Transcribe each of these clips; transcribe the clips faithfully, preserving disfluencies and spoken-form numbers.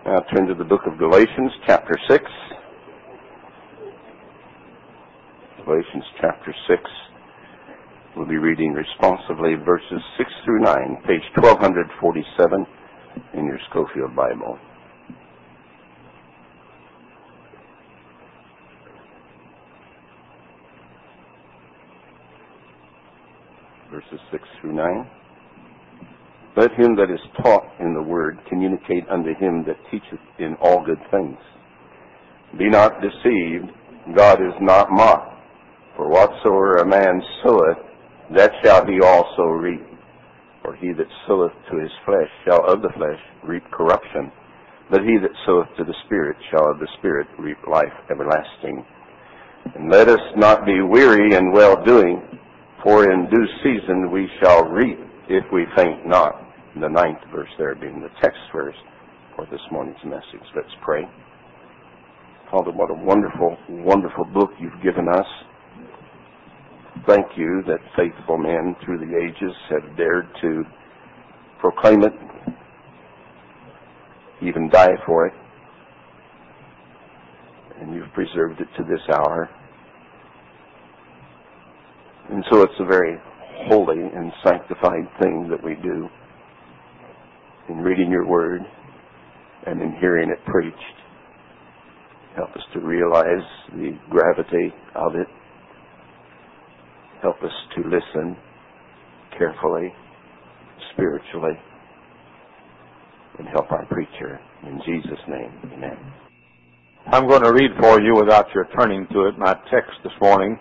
Now turn to the book of Galatians, chapter six. Galatians, chapter six. We'll be reading responsively verses six through nine, page twelve forty-seven in your Scofield Bible. Verses six through nine. Let him that is taught in the word communicate unto him that teacheth in all good things. Be not deceived, God is not mocked. For whatsoever a man soweth, that shall he also reap. For he that soweth to his flesh shall of the flesh reap corruption, but he that soweth to the Spirit shall of the Spirit reap life everlasting. And let us not be weary in well-doing, for in due season we shall reap if we faint not. The ninth verse there being the text verse for this morning's message. Let's pray. Father, what a wonderful, wonderful book you've given us. Thank you that faithful men through the ages have dared to proclaim it, even die for it. And you've preserved it to this hour. And so it's a very holy and sanctified thing that we do in reading your word and in hearing it preached. Help us to realize the gravity of it. Help us to listen carefully, spiritually, and help our preacher. In Jesus' name, amen. I'm going to read for you, without your turning to it, my text this morning.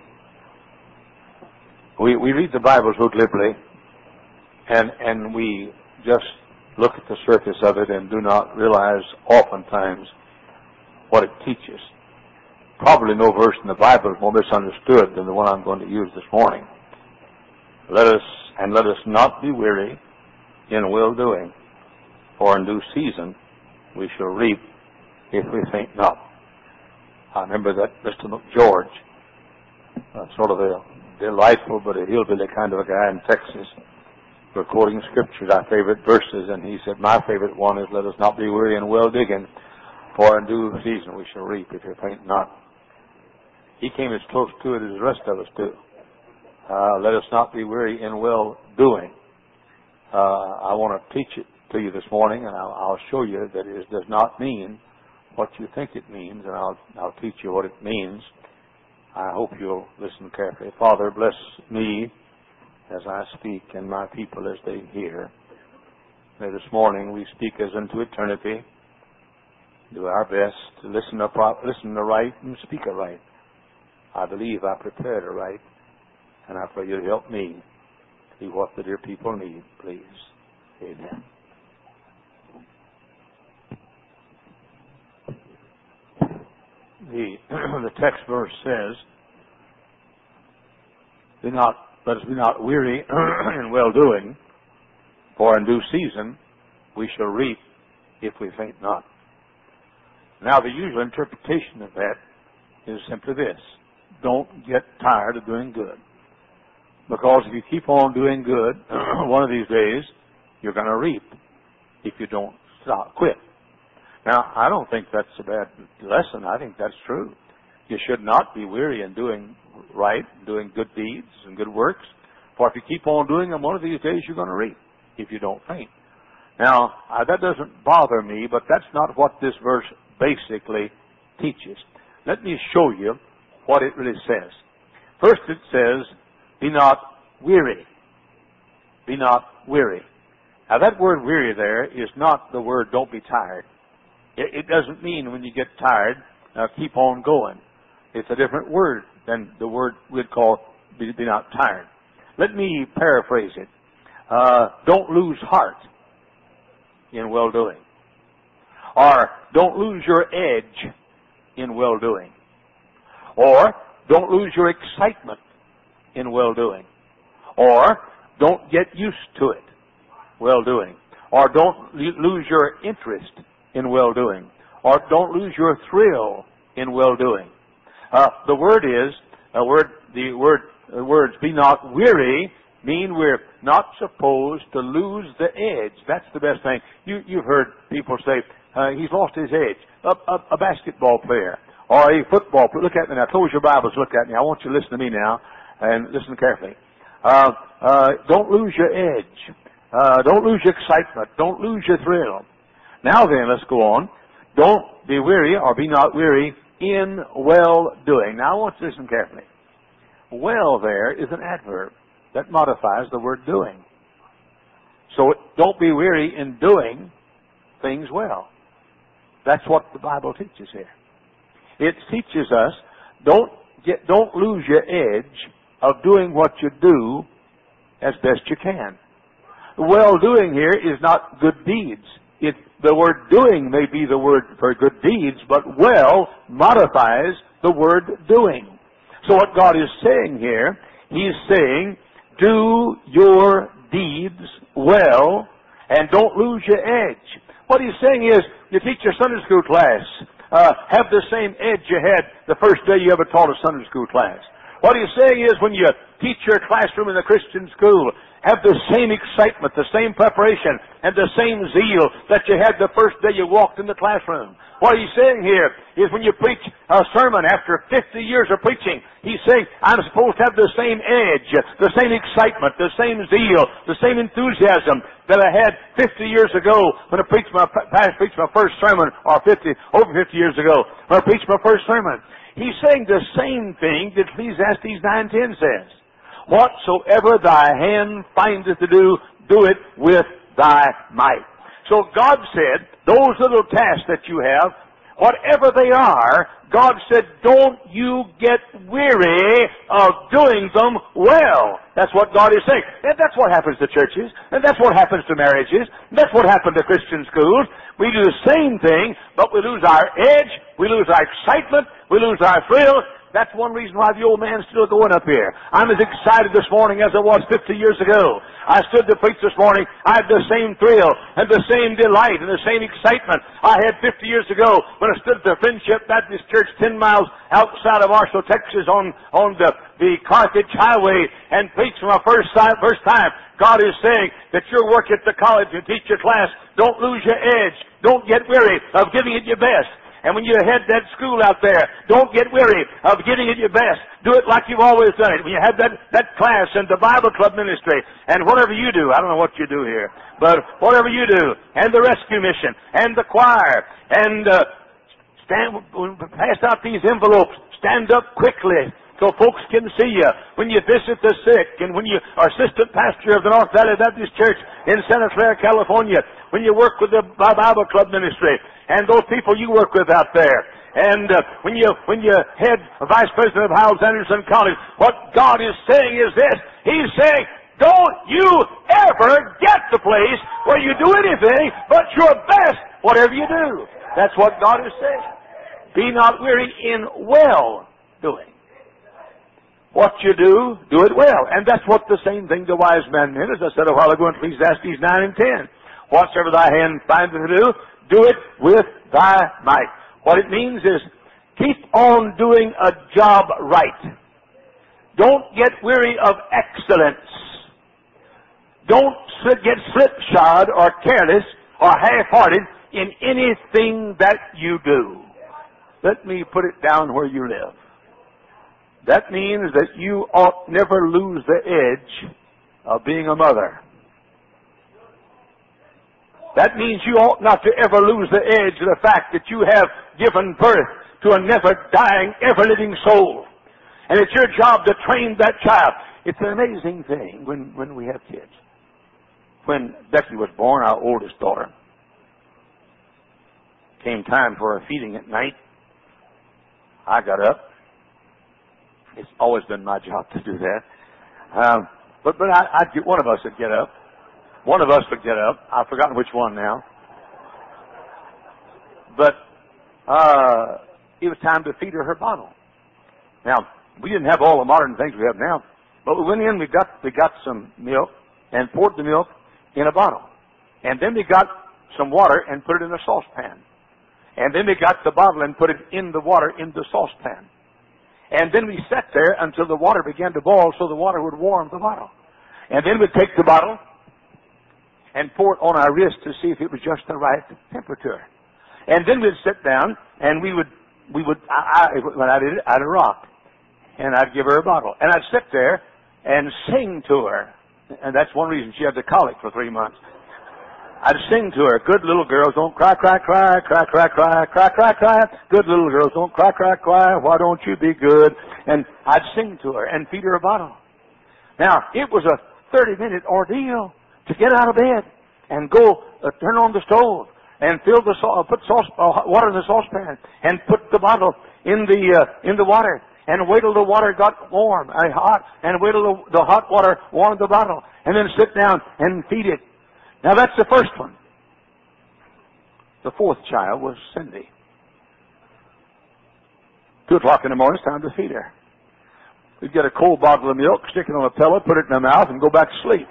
We we read the Bible so glibly, and and we just look at the surface of it and do not realize oftentimes what it teaches. Probably no verse in the Bible is more misunderstood than the one I'm going to use this morning. Let us, and let us not be weary in well-doing, for in due season we shall reap if we faint not. I remember that Mister McGeorge, uh, sort of a delightful but a hillbilly kind of a guy in Texas, we're quoting scriptures, our favorite verses, and he said, my favorite one is, let us not be weary in well-digging, for in due season we shall reap if we faint not. He came as close to it as the rest of us do. Uh, let us not be weary in well-doing. Uh, I want to teach it to you this morning, and I'll, I'll show you that it does not mean what you think it means, and I'll, I'll teach you what it means. I hope you'll listen carefully. Father, bless me as I speak and my people as they hear. May this morning we speak as unto eternity. Do our best to listen to, listen to right and speak aright. I believe I prepared aright, and I pray you to help me to be what the dear people need, please. Amen. The, the text verse says, "Do not let us be not weary in well-doing, for in due season we shall reap if we faint not." Now, the usual interpretation of that is simply this: don't get tired of doing good, because if you keep on doing good, one of these days you're going to reap if you don't stop, quit. Now, I don't think that's a bad lesson. I think that's true. You should not be weary in doing right, doing good deeds and good works. For if you keep on doing them, one of these days you're going to reap if you don't faint. Now, uh, that doesn't bother me, but that's not what this verse basically teaches. Let me show you what it really says. First it says, be not weary. Be not weary. Now, that word weary there is not the word don't be tired. It doesn't mean when you get tired, uh, keep on going. It's a different word than the word we'd call be, be not tired. Let me paraphrase it. Uh, don't lose heart in well-doing. Or don't lose your edge in well-doing. Or don't lose your excitement in well-doing. Or don't get used to it, well-doing. Or don't lose your interest in well-doing, or don't lose your thrill in well-doing. Uh, the word is, uh, word, the word, the words, be not weary mean we're not supposed to lose the edge. That's the best thing. You, you've heard people say, uh, he's lost his edge. A, a, a basketball player or a football player. Look at me now. Close your Bibles. Look at me. I want you to listen to me now and listen carefully. Uh, uh, don't lose your edge. Uh, don't lose your excitement. Don't lose your thrill. Now then, let's go on. Don't be weary or be not weary in well-doing. Now I want you to listen carefully. Well there is an adverb that modifies the word doing. So don't be weary in doing things well. That's what the Bible teaches here. It teaches us don't get, don't lose your edge of doing what you do as best you can. Well-doing here is not good deeds. It, the word doing may be the word for good deeds, but well modifies the word doing. So what God is saying here, He's saying, do your deeds well and don't lose your edge. What He's saying is, you teach your Sunday school class, uh, have the same edge you had the first day you ever taught a Sunday school class. What He's saying is, when you teach your classroom in the Christian school, have the same excitement, the same preparation, and the same zeal that you had the first day you walked in the classroom. What He's saying here is, when you preach a sermon after fifty years of preaching, He's saying, I'm supposed to have the same edge, the same excitement, the same zeal, the same enthusiasm that I had fifty years ago when I preached my, preached my first sermon, or fifty, over fifty years ago when I preached my first sermon. He's saying the same thing that Ecclesiastes nine ten says. Whatsoever thy hand findeth to do, do it with thy might. So God said, those little tasks that you have, whatever they are, God said, don't you get weary of doing them well. That's what God is saying. And that's what happens to churches. And that's what happens to marriages. And that's what happened to Christian schools. We do the same thing, but we lose our edge, we lose our excitement, we lose our thrill. That's one reason why the old man's still going up here. I'm as excited this morning as I was fifty years ago. I stood to preach this morning. I had the same thrill and the same delight and the same excitement I had fifty years ago when I stood at the Friendship Baptist Church ten miles outside of Marshall, Texas on, on the, the Carthage Highway and preached for my first time, first time. God is saying that your work at the college and teach your class, don't lose your edge. Don't get weary of giving it your best. And when you head that school out there, don't get weary of giving it your best. Do it like you've always done it. When you have that, that class in the Bible Club ministry, and whatever you do, I don't know what you do here, but whatever you do, and the rescue mission, and the choir, and uh, stand, pass out these envelopes, stand up quickly so folks can see you. When you visit the sick, and when you are assistant pastor of the North Valley Baptist Church in Santa Clara, California, when you work with the Bible Club ministry, and those people you work with out there, and uh, when you when you head vice president of Hyles Anderson College, what God is saying is this. He's saying, don't you ever get the place where you do anything but your best, whatever you do. That's what God is saying. Be not weary in well doing. What you do, do it well. And that's what the same thing the wise man did, as I said a while ago in Ecclesiastes nine and ten. Whatsoever thy hand findeth to do, do it with thy might. What it means is, keep on doing a job right. Don't get weary of excellence. Don't get slipshod or careless or half-hearted in anything that you do. Let me put it down where you live. That means that you ought never lose the edge of being a mother. That means you ought not to ever lose the edge of the fact that you have given birth to a never-dying, ever-living soul. And it's your job to train that child. It's an amazing thing when, when we have kids. When Becky was born, our oldest daughter, came time for her feeding at night, I got up. It's always been my job to do that. Um, but but I, I'd get, one of us would get up. One of us would get up. I've forgotten which one now. But uh, it was time to feed her her bottle. Now, we didn't have all the modern things we have now, but we went in, we got we got some milk and poured the milk in a bottle. And then we got some water and put it in a saucepan. And then we got the bottle and put it in the water in the saucepan. And then we sat there until the water began to boil so the water would warm the bottle. And then we'd take the bottle and pour it on our wrist to see if it was just the right temperature. And then we'd sit down and we would, we would, I, I, when I did it, I'd rock. And I'd give her a bottle. And I'd sit there and sing to her. And that's one reason she had the colic for three months. I'd sing to her, good little girls, don't cry, cry, cry, cry, cry, cry, cry, cry, cry. Good little girls, don't cry, cry, cry, why don't you be good? And I'd sing to her and feed her a bottle. Now, it was a thirty-minute ordeal to get out of bed and go uh, turn on the stove and fill the sauce, put sauce, uh, water in the saucepan and put the bottle in the uh, in the water and wait till the water got warm, uh, hot, and wait till the, the hot water warmed the bottle, and then sit down and feed it. Now that's the first one. The fourth child was Cindy. Two o'clock in the morning, it's time to feed her. We'd get a cold bottle of milk, stick it on a pillow, put it in her mouth, and go back to sleep.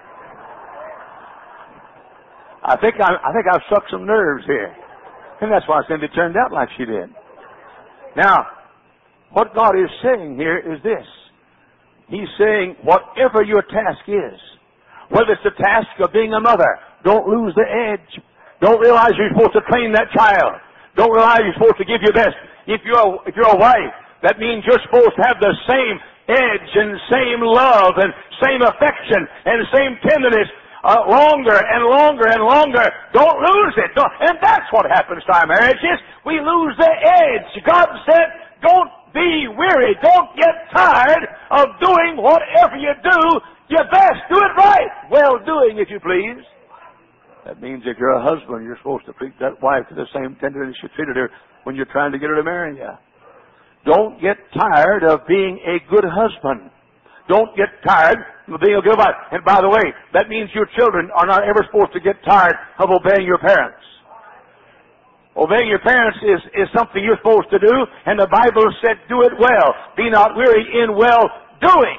I think I, I think I've sucked some nerves here, and that's why Cindy turned out like she did. Now, what God is saying here is this. He's saying, whatever your task is, whether it's the task of being a mother, don't lose the edge. Don't realize you're supposed to train that child. Don't realize you're supposed to give your best. If you're a, if you're a wife, that means you're supposed to have the same edge and same love and same affection and same tenderness uh, longer and longer and longer. Don't lose it. Don't, and that's what happens to our marriages. We lose the edge. God said, don't be weary. Don't get tired of doing whatever you do. Your best. Do it right. Well doing, if you please. That means if you're a husband, you're supposed to treat that wife to the same tenderness you treated her when you're trying to get her to marry you. Don't get tired of being a good husband. Don't get tired of being a good wife. And by the way, that means your children are not ever supposed to get tired of obeying your parents. Obeying your parents is, is something you're supposed to do, and the Bible said, do it well. Be not weary in well doing.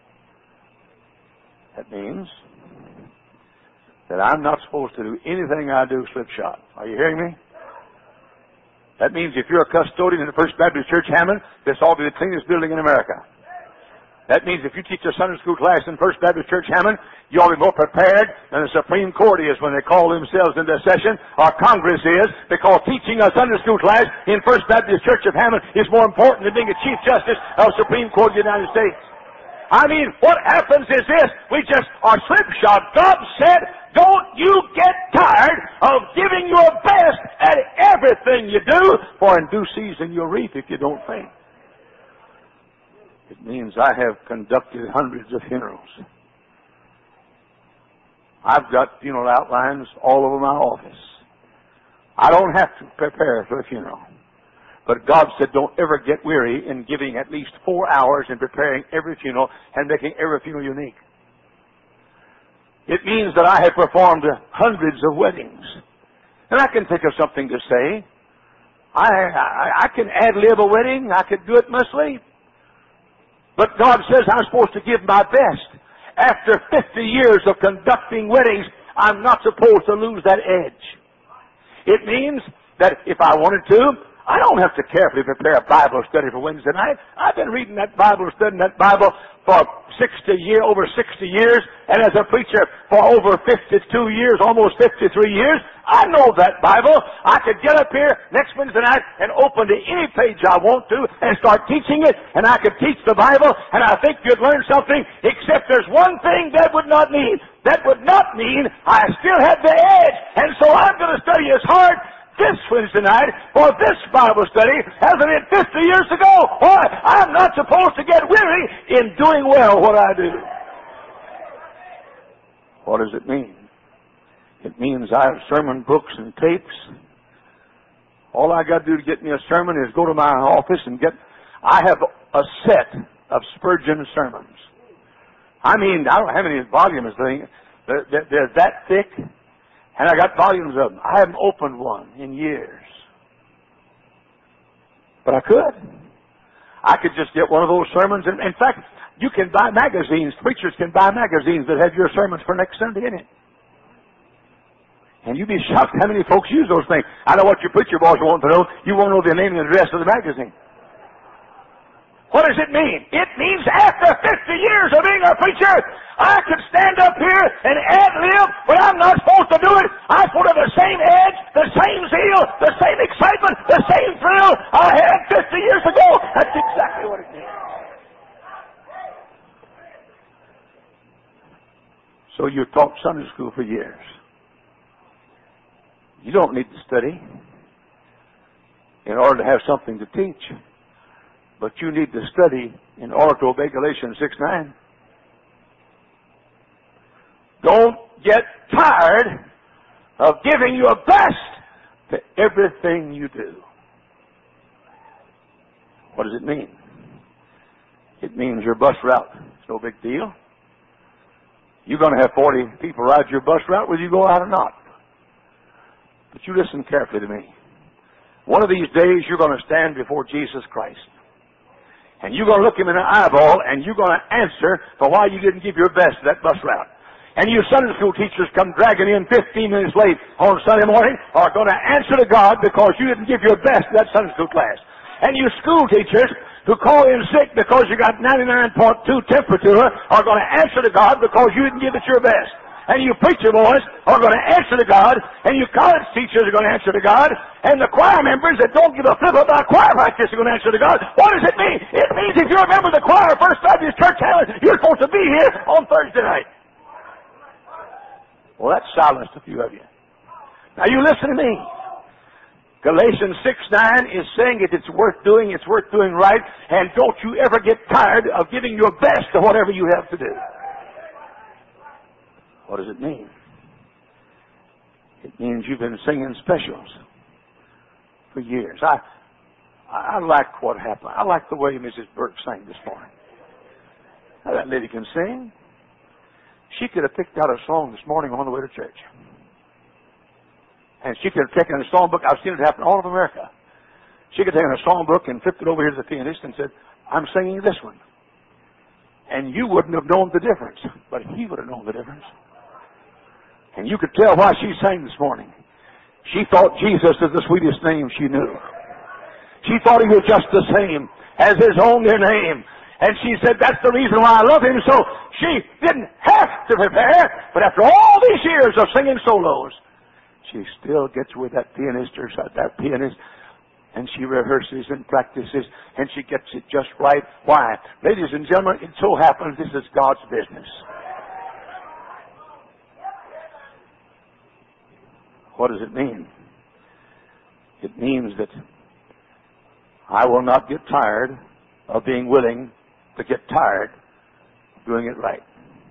That means that I'm not supposed to do anything I do slipshod. Are you hearing me? That means if you're a custodian in the First Baptist Church, Hammond, this ought to be the cleanest building in America. That means if you teach a Sunday school class in First Baptist Church, Hammond, you ought to be more prepared than the Supreme Court is when they call themselves into session, or Congress is, because teaching a Sunday school class in First Baptist Church of Hammond is more important than being a Chief Justice of the Supreme Court of the United States. I mean, what happens is this. We just are slipshod. God said, don't you get tired of giving your best at everything you do, for in due season you'll reap if you don't faint. It means I have conducted hundreds of funerals. I've got funeral outlines all over my office. I don't have to prepare for a funeral. But God said, don't ever get weary in giving at least four hours in preparing every funeral and making every funeral unique. It means that I have performed hundreds of weddings. And I can think of something to say. I, I, I can ad-lib a wedding. I could do it in my sleep. But God says I'm supposed to give my best. After fifty years of conducting weddings, I'm not supposed to lose that edge. It means that if I wanted to, I don't have to carefully prepare a Bible study for Wednesday night. I've been reading that Bible, studying that Bible for sixty years, over sixty years, and as a preacher for over fifty-two years, almost fifty-three years. I know that Bible. I could get up here next Wednesday night and open to any page I want to and start teaching it, and I could teach the Bible, and I think you'd learn something, except there's one thing that would not mean. That would not mean I still had the edge, and so I'm going to study as hard this Wednesday night for this Bible study as I did fifty years ago. Why? I'm not supposed to get weary in doing well what I do. What does it mean? It means I have sermon books and tapes. All I got to do to get me a sermon is go to my office and get... I have a set of Spurgeon sermons. I mean, I don't have any volumes. They're, they're that thick. And I got volumes of them. I haven't opened one in years. But I could. I could just get one of those sermons. And in fact, you can buy magazines. Preachers can buy magazines that have your sermons for next Sunday in it. And you'd be shocked how many folks use those things. I know what your preacher boss wants to know. You won't know the name and address of the magazine. What does it mean? It means after fifty years of being a preacher, I could stand up here and ad-lib, but I'm not supposed to do it. I'm supposed to have the same edge, the same zeal, the same excitement, the same thrill I had fifty years ago. That's exactly what it means. So you taught Sunday school for years. You don't need to study in order to have something to teach. But you need to study in order to obey Galatians six nine. Don't get tired of giving your best to everything you do. What does it mean? It means your bus route. It's no big deal. You're going to have forty people ride your bus route whether you go out or not. But you listen carefully to me. One of these days you're going to stand before Jesus Christ. And you're going to look him in the eyeball and you're going to answer for why you didn't give your best to that bus route. And you Sunday school teachers come dragging in fifteen minutes late on Sunday morning are going to answer to God because you didn't give your best to that Sunday school class. And you school teachers who call in sick because you got ninety-nine point two temperature are going to answer to God because you didn't give it your best. And you preacher boys are going to answer to God, and you college teachers are going to answer to God, and the choir members that don't give a flip about choir practice are going to answer to God. What does it mean? It means if you're a member of the choir of First Baptist Church, you're supposed to be here on Thursday night. Well, that silenced a few of you. Now you listen to me. Galatians six nine is saying if it's worth doing, it's worth doing right, and don't you ever get tired of giving your best to whatever you have to do. What does it mean? It means you've been singing specials for years. I I like what happened. I like the way Missus Burke sang this morning. Now, that lady can sing. She could have picked out a song this morning on the way to church. And she could have taken a songbook. I've seen it happen all over America. She could have taken a songbook and flipped it over here to the pianist and said, I'm singing this one. And you wouldn't have known the difference, but he would have known the difference. And you could tell why she sang this morning. She thought Jesus was the sweetest name she knew. She thought he was just the same as his own dear name. And she said, that's the reason why I love him. So she didn't have to prepare. But after all these years of singing solos, she still gets with that pianist or that pianist. And she rehearses and practices. And she gets it just right. Why? Ladies and gentlemen, it so happens this is God's business. What does it mean? It means that I will not get tired of being willing to get tired of doing it right.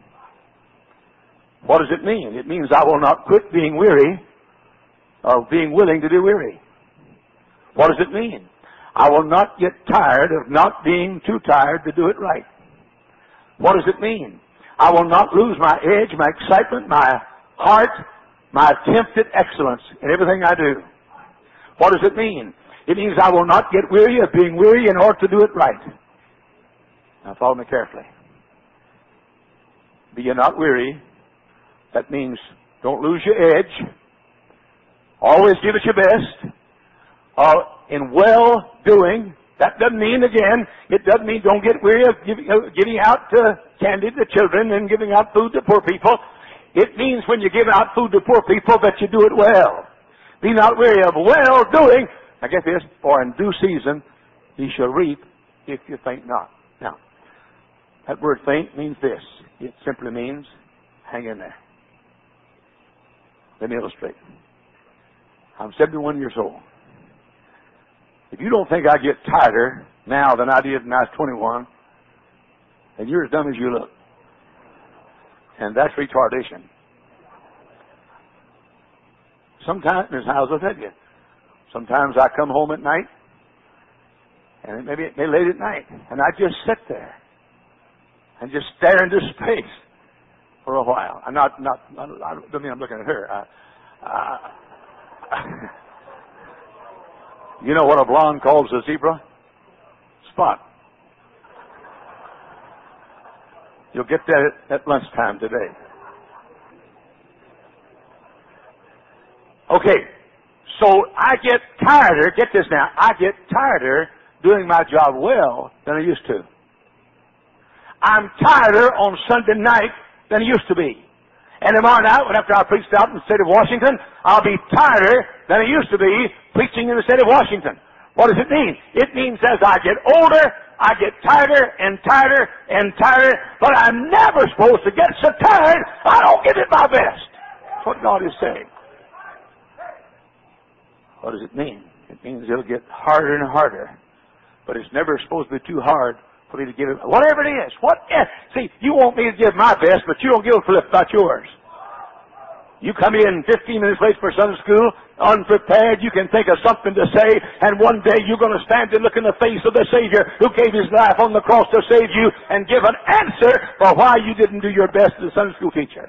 What does it mean? It means I will not quit being weary of being willing to be weary. What does it mean? I will not get tired of not being too tired to do it right. What does it mean? I will not lose my edge, my excitement, my heart, my attempt at excellence in everything I do. What does it mean? It means I will not get weary of being weary in order to do it right. Now follow me carefully. Be ye not weary. That means don't lose your edge. Always give it your best. Uh, in well-doing, that doesn't mean, again, it doesn't mean don't get weary of giving, uh, giving out uh, candy to children and giving out food to poor people. It means when you give out food to poor people that you do it well. Be not weary of well-doing. Now get this, for in due season ye shall reap if you faint not. Now, that word faint means this. It simply means hang in there. Let me illustrate. I'm seventy-one years old. If you don't think I get tireder now than I did when I was twenty-one, then you're as dumb as you look. And that's retardation. Sometimes, Miss Howes will tell you, sometimes I come home at night, and it may be it may be late at night, and I just sit there and just stare into space for a while. I'm not, not, I don't mean I'm looking at her. I, I, you know what a blonde calls a zebra? Spot. You'll get that at, at lunchtime today. Okay, so I get tireder, get this now, I get tireder doing my job well than I used to. I'm tireder on Sunday night than I used to be. And tomorrow night, when after I preached out in the state of Washington, I'll be tireder than I used to be preaching in the state of Washington. What does it mean? It means as I get older, I get tireder and tireder and tireder, but I'm never supposed to get so tired I don't give it my best. That's what God is saying. What does it mean? It means it'll get harder and harder, but it's never supposed to be too hard for me to give it, whatever it is. What? See, you want me to give my best, but you don't give a flip about yours. You come in fifteen minutes late for Sunday school, unprepared, you can think of something to say, and one day you're going to stand and look in the face of the Savior who gave His life on the cross to save you and give an answer for why you didn't do your best as a Sunday school teacher.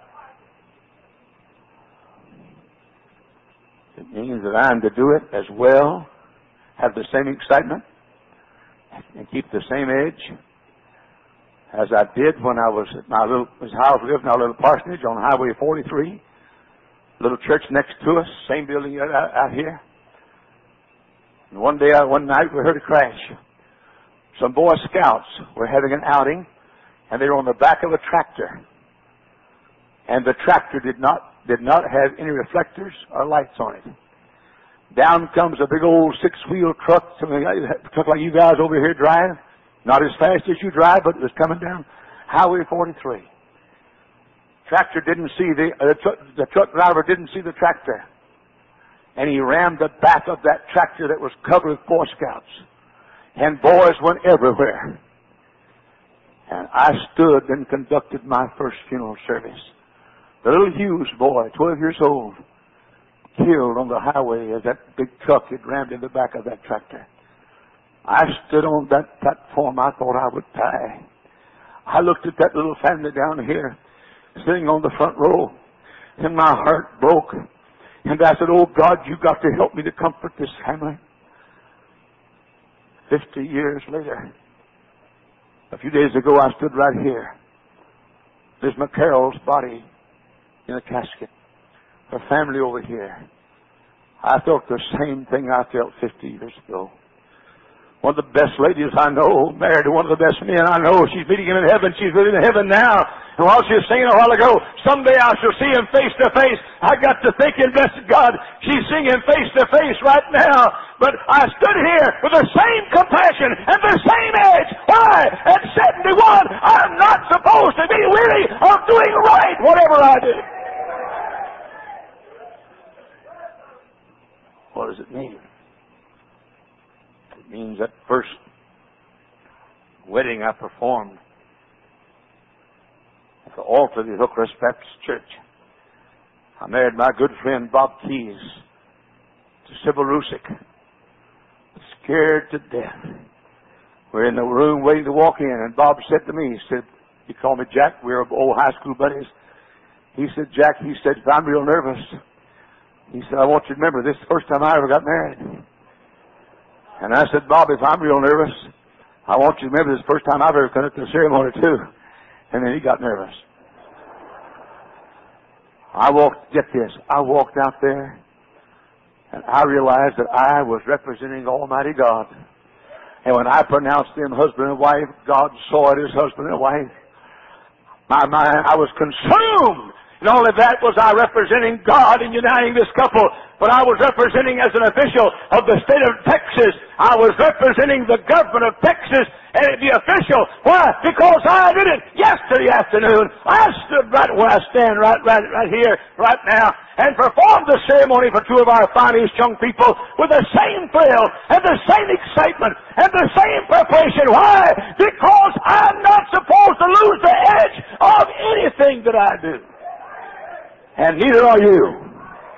It means that I'm to do it as well, have the same excitement, and keep the same edge as I did when I was at my little, as how I lived in our little parsonage on Highway forty-three. Little church next to us, same building out, out here. And one day, one night, we heard a crash. Some Boy Scouts were having an outing, and they were on the back of a tractor. And the tractor did not did not have any reflectors or lights on it. Down comes a big old six-wheel truck, something like, truck like you guys over here drive. Not as fast as you drive, but it was coming down Highway forty-three. Tractor didn't see the, uh, the, truck, the truck driver didn't see the tractor. And he rammed the back of that tractor that was covered with Boy Scouts. And boys went everywhere. And I stood and conducted my first funeral service. The little Hughes boy, twelve years old, killed on the highway as that big truck had rammed in the back of that tractor. I stood on that platform. I thought I would die. I looked at that little family down here, sitting on the front row, and my heart broke. And I said, "Oh God, you've got to help me to comfort this family." Fifty years later, a few days ago, I stood right here. There's McCarroll's body in a casket. Her family over here. I felt the same thing I felt fifty years ago. One of the best ladies I know, married to one of the best men I know. She's meeting him in heaven. She's with him in heaven now. And while she was singing a while ago, someday I shall see him face to face. I got to thinking, blessed God, she's singing face to face right now. But I stood here with the same compassion and the same edge. Why? At seventy-one, I'm not supposed to be weary of doing right, whatever I do. What does it mean? It means that first wedding I performed at the altar of the Hillcrest Baptist Church. I married my good friend Bob Keys to Sybil Rusick. Scared to death. We're in the room waiting to walk in, and Bob said to me, he said, he called me Jack, we were old high school buddies. He said, Jack, he said, I'm real nervous. He said, I want you to remember, this is the first time I ever got married. And I said, Bob, if I'm real nervous, I want you to remember this is the first time I've ever conducted a ceremony too. And then he got nervous. I walked, get this, I walked out there and I realized that I was representing Almighty God. And when I pronounced them husband and wife, God saw it as husband and wife. My mind, I was consumed. Not only that was I representing God in uniting this couple, but I was representing as an official of the state of Texas. I was representing the government of Texas and the official. Why? Because I did it yesterday afternoon. I stood right where I stand right, right, right here, right now, and performed the ceremony for two of our finest young people with the same thrill and the same excitement and the same preparation. Why? Because I'm not supposed to lose the edge of anything that I do. And neither are you.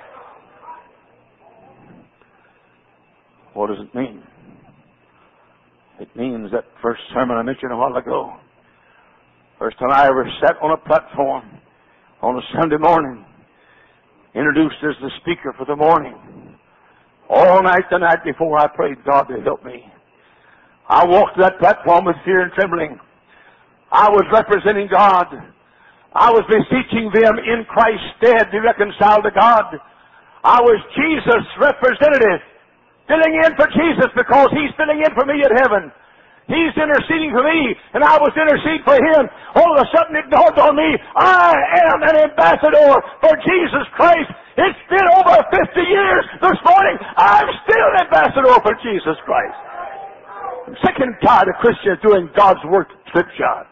What does it mean? It means that first sermon I mentioned a while ago. First time I ever sat on a platform on a Sunday morning, introduced as the speaker for the morning. All night the night before I prayed God to help me. I walked to that platform with fear and trembling. I was representing God. I was beseeching them in Christ's stead to be reconciled to God. I was Jesus' representative filling in for Jesus because He's filling in for me at heaven. He's interceding for me, and I was interceding for Him. All of a sudden it dawned on me, I am an ambassador for Jesus Christ. It's been over fifty years this morning. I'm still an ambassador for Jesus Christ. I'm sick and tired of Christians doing God's work slipshod.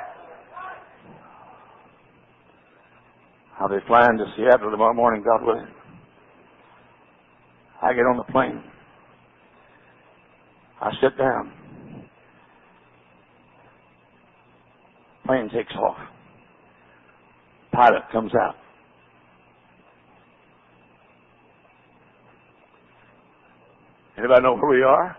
I'll be flying to Seattle tomorrow morning, God willing. I get on the plane. I sit down. Plane takes off. Pilot comes out. Anybody know where we are?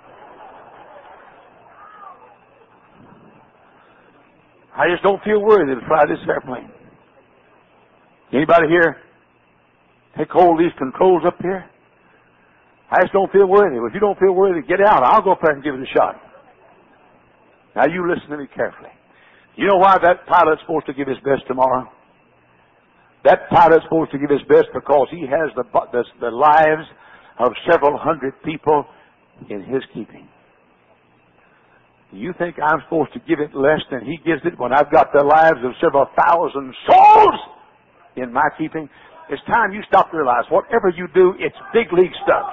I just don't feel worthy to fly this airplane. Anybody here take hold of these controls up here? I just don't feel worthy. If you don't feel worthy, get out. I'll go up there and give it a shot. Now you listen to me carefully. You know why that pilot's supposed to give his best tomorrow? That pilot's supposed to give his best because he has the, the, the lives of several hundred people in his keeping. You think I'm supposed to give it less than he gives it when I've got the lives of several thousand souls in my keeping? It's time you stop to realize whatever you do, it's big league stuff.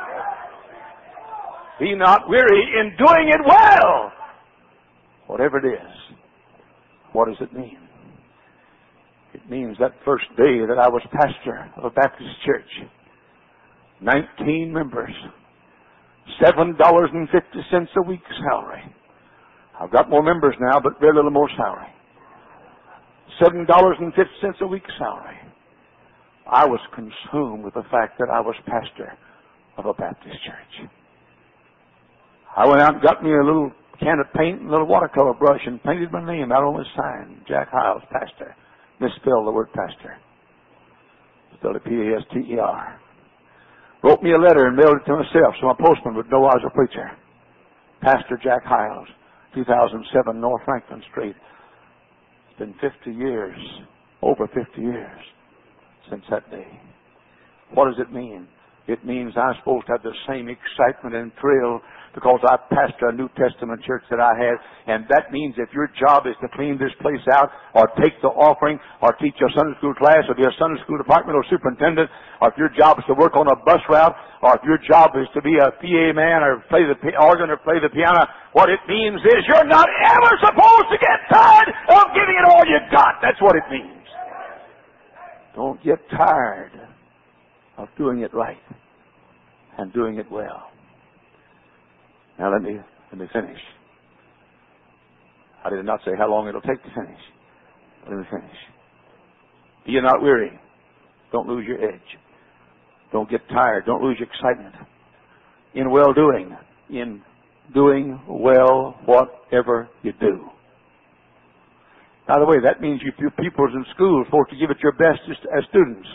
Be not weary in doing it well. Whatever it is. What does it mean? It means that first day that I was pastor of a Baptist church, nineteen members, seven dollars and fifty cents a week salary. I've got more members now, but very little more salary. seven dollars and fifty cents a week salary. I was consumed with the fact that I was pastor of a Baptist church. I went out and got me a little can of paint and a little watercolor brush and painted my name out on the sign. Jack Hiles, pastor. Misspelled the word pastor. Spelled it P A S T E R. Wrote me a letter and mailed it to myself so my postman would know I was a preacher. Pastor Jack Hiles, two thousand seven North Franklin Street. It's been fifty years, over fifty years since that day. What does it mean? It means I'm supposed to have the same excitement and thrill because I pastor a New Testament church that I have, and that means if your job is to clean this place out, or take the offering, or teach a Sunday school class, or be a Sunday school department or superintendent, or if your job is to work on a bus route, or if your job is to be a P A man, or play the organ, or play the piano, what it means is you're not ever supposed to get tired of giving it all you got. That's what it means. Don't get tired of doing it right and doing it well. Now let me let me finish. I did not say how long it'll take to finish. Let me finish. Be ye not weary. Don't lose your edge. Don't get tired. Don't lose your excitement. In well doing, in doing well whatever you do. By the way, that means you people in school are supposed to give it your best as, as students.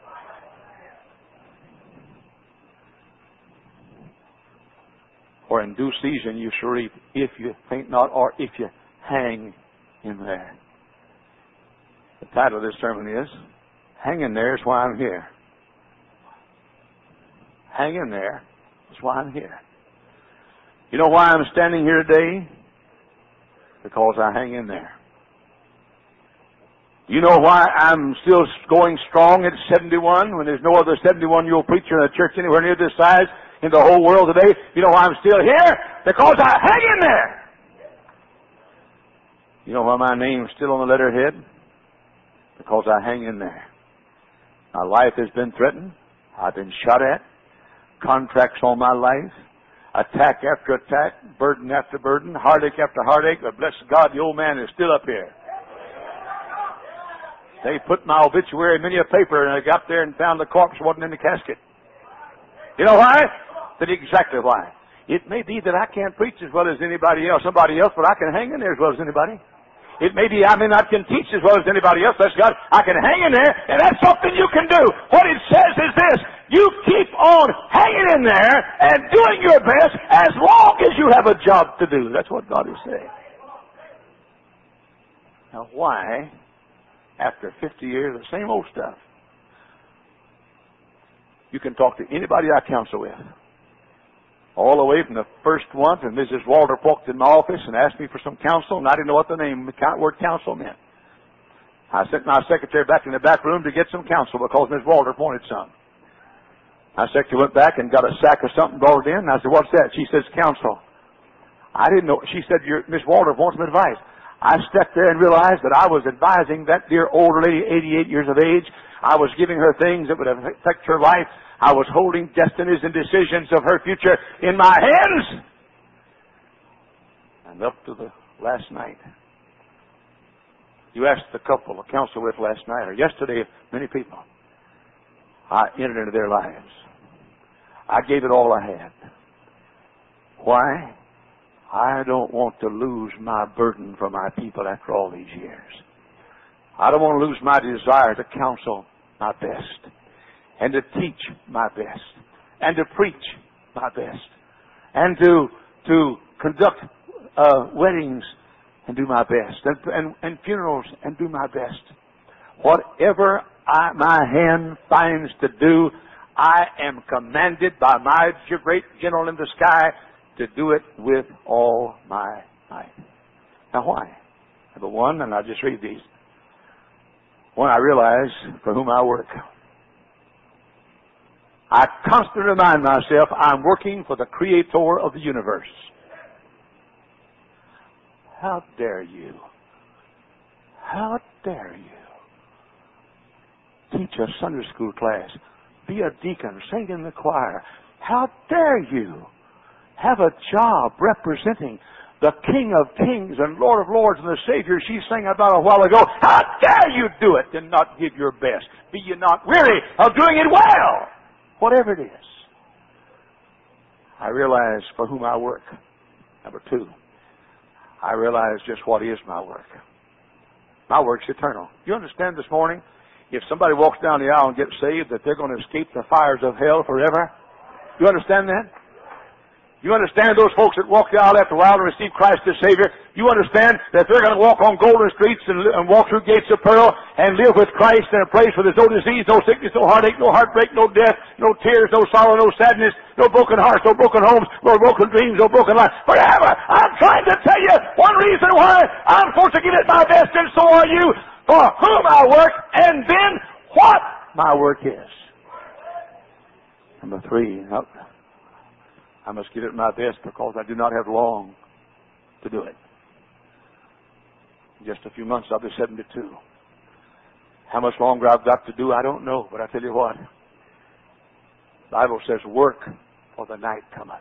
For in due season you shall reap if you faint not, or if you hang in there. The title of this sermon is, Hang in There is Why I'm Here. Hang in there is why I'm here. You know why I'm standing here today? Because I hang in there. You know why I'm still going strong at seventy-one when there's no other seventy-one-year-old preacher in a church anywhere near this size in the whole world today? You know why I'm still here? Because I hang in there. You know why my name's still on the letterhead? Because I hang in there. My life has been threatened. I've been shot at. Contracts on my life. Attack after attack. Burden after burden. Heartache after heartache. But bless God, the old man is still up here. They put my obituary in many a paper, and I got there and found the corpse wasn't in the casket. You know why? That's exactly why. It may be that I can't preach as well as anybody else, somebody else, but I can hang in there as well as anybody. It may be I may not can teach as well as anybody else. That's God. I can hang in there, and that's something you can do. What it says is this: you keep on hanging in there and doing your best as long as you have a job to do. That's what God is saying. Now, why? After fifty years of the same old stuff. You can talk to anybody I counsel with. all the way from the first one, and Missus Waldrop walked in my office and asked me for some counsel, and I didn't know what the name, the word counsel meant. I sent my secretary back in the back room to get some counsel because Miss Waldrop wanted some. My secretary went back and got a sack of something, brought it in, and I said, "What's that?" She says, "Counsel." I didn't know. She said, Your, Miss Waldrop wants some advice. I stepped there and realized that I was advising that dear old lady, eighty-eight years of age. I was giving her things that would affect her life. I was holding destinies and decisions of her future in my hands. And up to the last night, you asked the couple I counseled with last night, or yesterday, many people. I entered into their lives. I gave it all I had. Why? I don't want to lose my burden for my people after all these years. I don't want to lose my desire to counsel my best, and to teach my best, and to preach my best, and to to conduct uh, weddings and do my best, and, and, and funerals and do my best. Whatever I, my hand finds to do, I am commanded by my great general in the sky to do it with all my might. Now why? Number one, and I'll just read these. One, I realize for whom I work. I constantly remind myself I'm working for the Creator of the universe. How dare you? How dare you teach a Sunday school class, be a deacon, sing in the choir? How dare you have a job representing the King of Kings and Lord of Lords and the Savior she sang about a while ago? How dare you do it and not give your best? Be you not weary of doing it well? Whatever it is. I realize for whom I work. Number two, I realize just what is my work. My work's eternal. You understand this morning? If somebody walks down the aisle and gets saved, that they're going to escape the fires of hell forever? You understand that? You understand those folks that walk the aisle after a while and receive Christ as Savior? You understand that they're going to walk on golden streets and, and walk through gates of pearl and live with Christ in a place where there's no disease, no sickness, no heartache, no heartbreak, no death, no tears, no sorrow, no sadness, no broken hearts, no broken homes, no broken dreams, no broken life. Forever! I'm trying to tell you one reason why I'm supposed to give it my best, and so are you, for whom I work, and then what my work is. Number three, I must give it my best because I do not have long to do it. In just a few months I'll be seventy-two. How much longer I've got to do, I don't know. But I tell you what, the Bible says, work for the night cometh.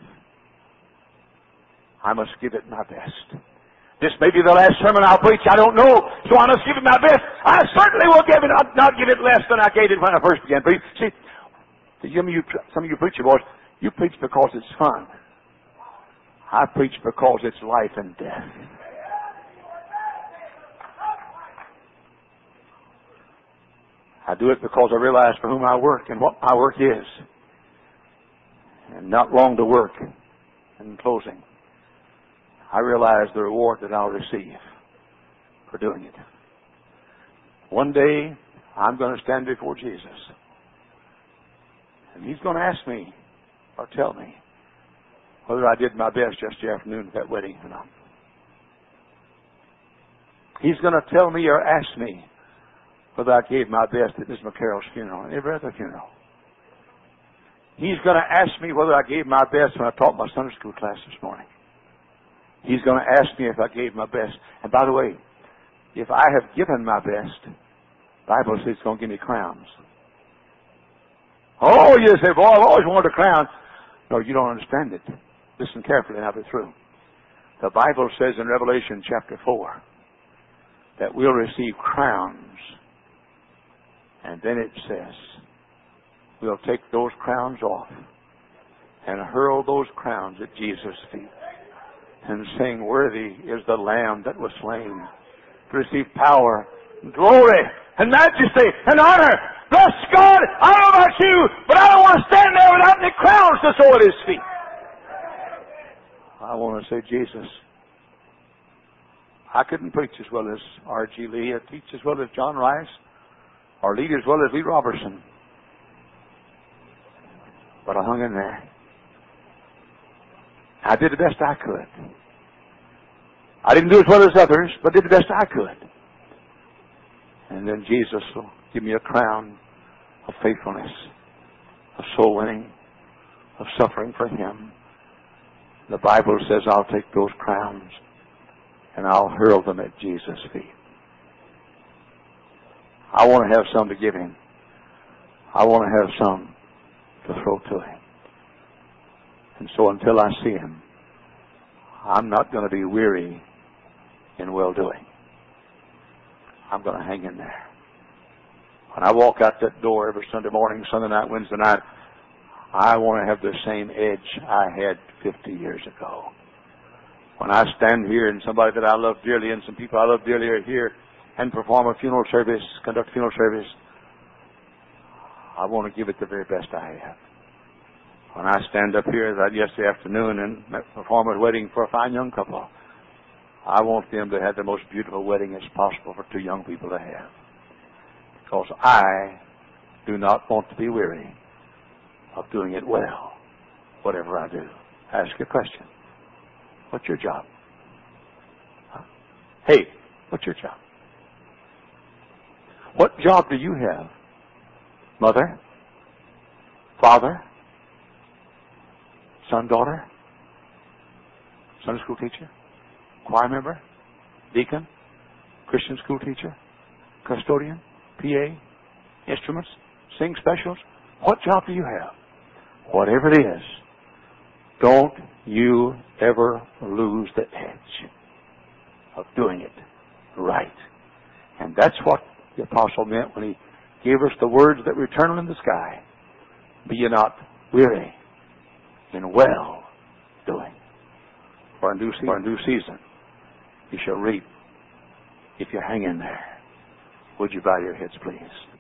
I must give it my best. This may be the last sermon I'll preach, I don't know. So I must give it my best. I certainly will give it, not, not give it less than I gave it when I first began preaching. See, some of you, some of you preacher boys, you preach because it's fun. I preach because it's life and death. I do it because I realize for whom I work and what my work is. And not long to work. In closing, I realize the reward that I'll receive for doing it. One day, I'm going to stand before Jesus. And He's going to ask me, or tell me, whether I did my best yesterday afternoon at that wedding or not. He's going to tell me or ask me whether I gave my best at Miss McCarroll's funeral and every other funeral. He's going to ask me whether I gave my best when I taught my Sunday school class this morning. He's going to ask me if I gave my best. And by the way, if I have given my best, the Bible says it's going to give me crowns. Oh, you say, boy, I've always wanted a crown. No, you don't understand it. Listen carefully and I'll be through. The Bible says in Revelation chapter four that we'll receive crowns. And then it says we'll take those crowns off and hurl those crowns at Jesus' feet and sing, worthy is the Lamb that was slain to receive power, glory, and majesty, and honor. Bless God, I don't know about you, but I don't want to stand there without any crowns to throw at His feet. I want to say, Jesus, I couldn't preach as well as R G Lee, or teach as well as John Rice, or lead as well as Lee Robertson. But I hung in there. I did the best I could. I didn't do as well as others, but did the best I could. And then Jesus will give me a crown of faithfulness, of soul winning, of suffering for Him. The Bible says I'll take those crowns and I'll hurl them at Jesus' feet. I want to have some to give Him. I want to have some to throw to Him. And so until I see Him, I'm not going to be weary in well-doing. I'm going to hang in there. When I walk out that door every Sunday morning, Sunday night, Wednesday night, I want to have the same edge I had fifty years ago. When I stand here and somebody that I love dearly and some people I love dearly are here and perform a funeral service, conduct a funeral service, I want to give it the very best I have. When I stand up here that yesterday afternoon and perform a wedding for a fine young couple, I want them to have the most beautiful wedding as possible for two young people to have. Because I do not want to be weary of doing it well, whatever I do. Ask a question. What's your job? Huh? Hey, what's your job? What job do you have? Mother? Father? Son, daughter? Sunday school teacher? Choir member? Deacon? Christian school teacher? Custodian? P A? Instruments? Sing specials? What job do you have? Whatever it is, don't you ever lose the edge of doing it right. And that's what the apostle meant when he gave us the words that were eternal in the sky. Be ye not weary in well doing. For in due season, for in due season you shall reap if you hang in there. Would you bow your heads, please?